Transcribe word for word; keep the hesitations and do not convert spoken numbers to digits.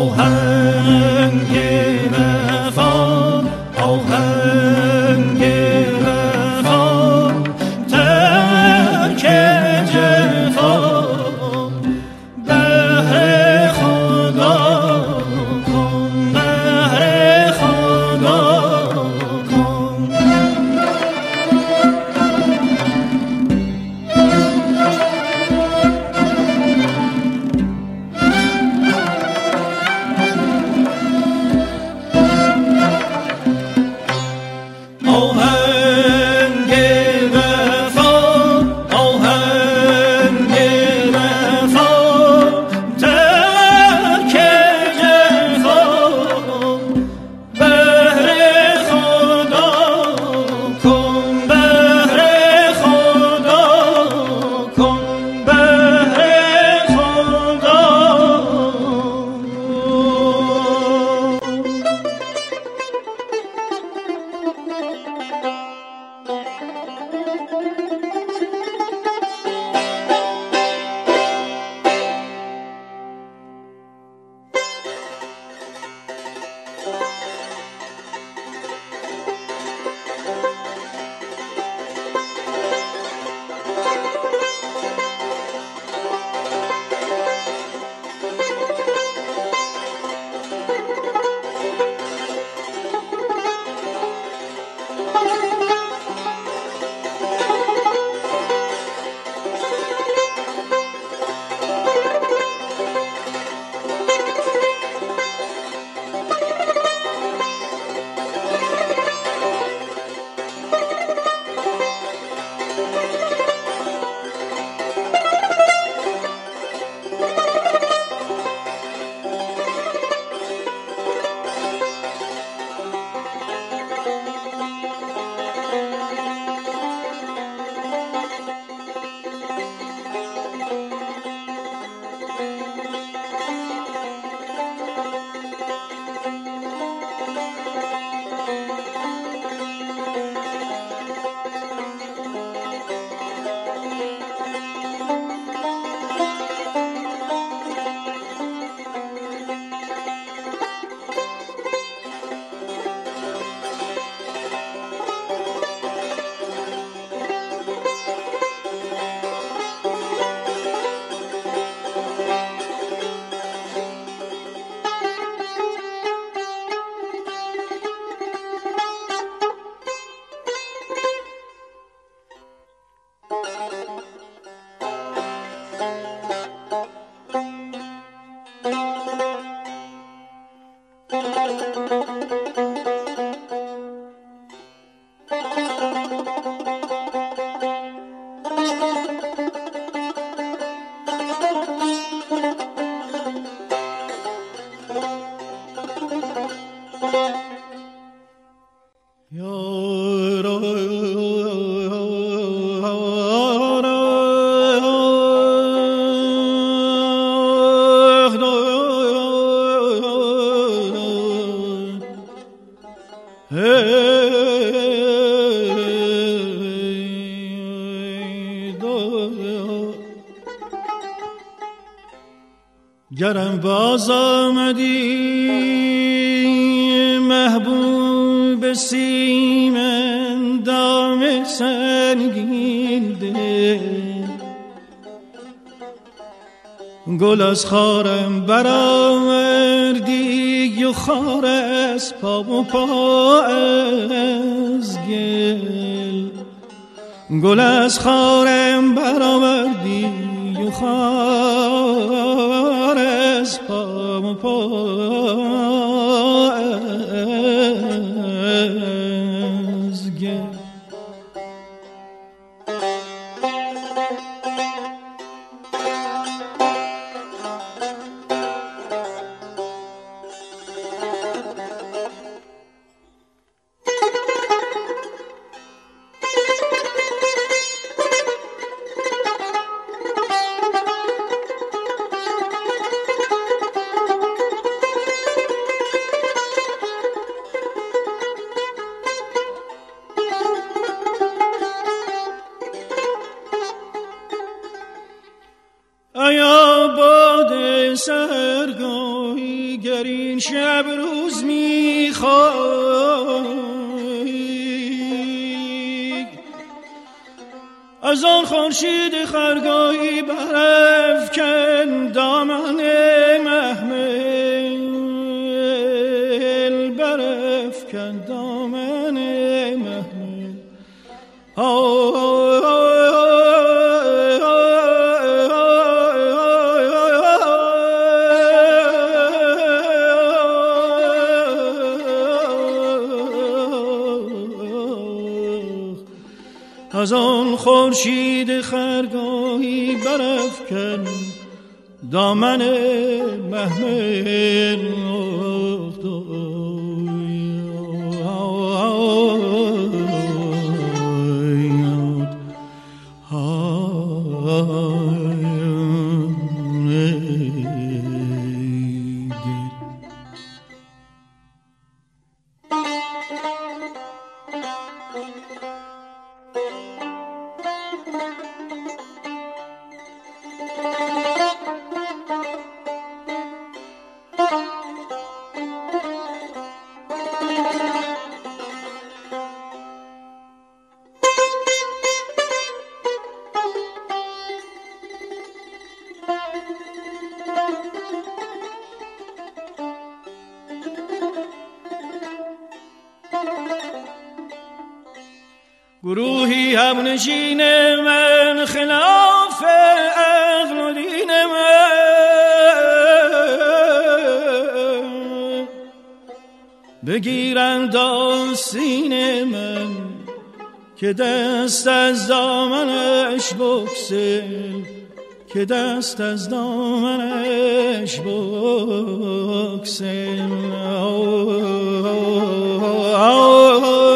گرم باز آمدی محبوب سیمن دام سنگین ده، گل از خارم برآوردی و خار از پا و پا از گل، گل از خارم برآوردی و خار از پا و پا از گل. آیا باد سرگاهی در این شب روز میخوای، از آن خورشید خرگاهی برافکن دامن محمل، برافکن دامن محمل. از آن خورشید خرگاهی برافکن دامن محمل. گروهی هم نشین من خلاف عقل و دین من، بگیرند آستین من که دست از دامنش بگسل، که دست از دامنش بگسل.